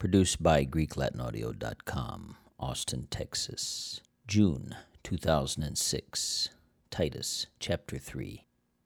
Produced by GreekLatinAudio.com, Austin, Texas. June 2006. Titus, chapter 3.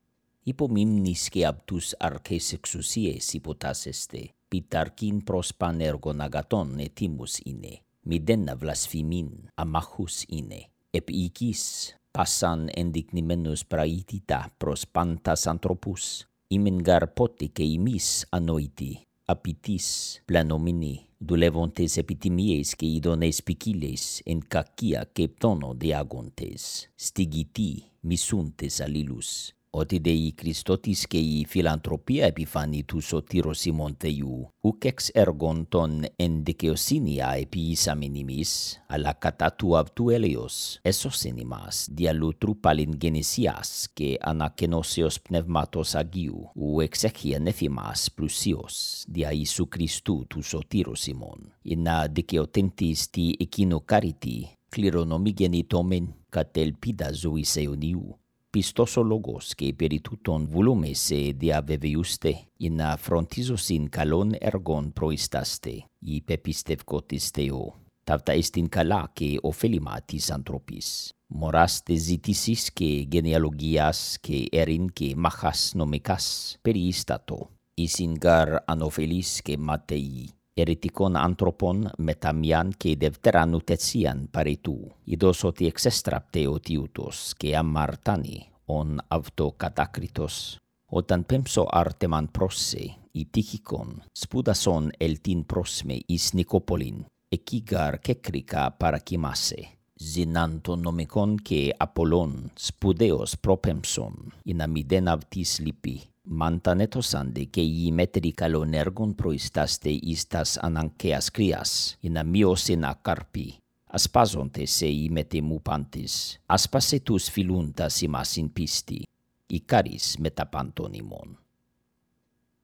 Υπομίμνης και απ' τους αρχές εξουσίες υποτάσσεστε, πιταρκήν προς πανέργων αγατών ετοίμους είναι, μηδένα βλασφημήν, αμάχους είναι, επίοικείς, πάσαν ενδεικνυμένους πραήτητα προς πάντας ανθρωπούς, ημεν γαρ πότε και ημείς ανόητοι, απειτείς, πλανομηνοί, δουλεύοντες επιτιμίες και ειδονές ποικίλες, εν κακία και πτώνο διάγοντες, στιγητοί, μισούντες αλλήλους, ότι δε η Χριστότης και η φιλανθρωπία επιφάνει του σωτήρος ημών Θεού, ουκ εξ έργων των εν δικαιοσύνεια επιήσαμεν ημείς, αλλά κατά του αυτού έλεος, έσωσεν ημάς, διαλούτρου παλιν γενεσίας και ανακαινώσεως πνεύματος Αγίου, ου εξέχειεν εφ' ημάς πλουσίως, δια Ιησού Χριστού του σωτήρος ημών, εινά δικαιοτέντης τη εκείνο κάρητη, κληρονομή γεννητόμεν, κατ' ελπίδα ζωής αιωνίου. Πιστός ο λόγος και περί τούτων βουλούμε σε διαβεβαιούστε, εινά φροντίζωσιν καλών έργων προϊστάστε, οι πεπιστευκότες Θεό. Ταύτα εστιν καλά και ωφέλιμα της ανθρωπής. Μοράς τε ζήτησης και γενεαλογίας και έρην και μάχας νομικάς περιίστατο. Εισιν γαρ ανωφελής και ματαιοί. Ερετικών άνθρωπων μεταμιάν και δευτεράν ουθεσίαν παρετού, ειδός ότι εξέστραπτε ο τιούτος και αμαρτάνει ον αυτό κατάκριτος. Όταν πέμψω άρτεμαν πρόσε, η τύχικον, σπούδασον ελτίν πρόσμε εις Νικόπολην, εκεί γαρ κεκρικα παρακοιμάσε. Ζηνάν των νομικών και Απολλών σπουδαίος προπέμψον, εινά μηδέν αυτής λυπή. Μαντανέτωσαντε και οι μέτροι καλών έργων προϊστάστε εις τας αναγκαίας κρίας, εινά μειώσεν ακάρπη. Ασπάζονται σε οι μετεμού πάντες, ασπάσε τους φιλούντας ημάς ειν πίστη, ικάρις μεταπάντων ημών.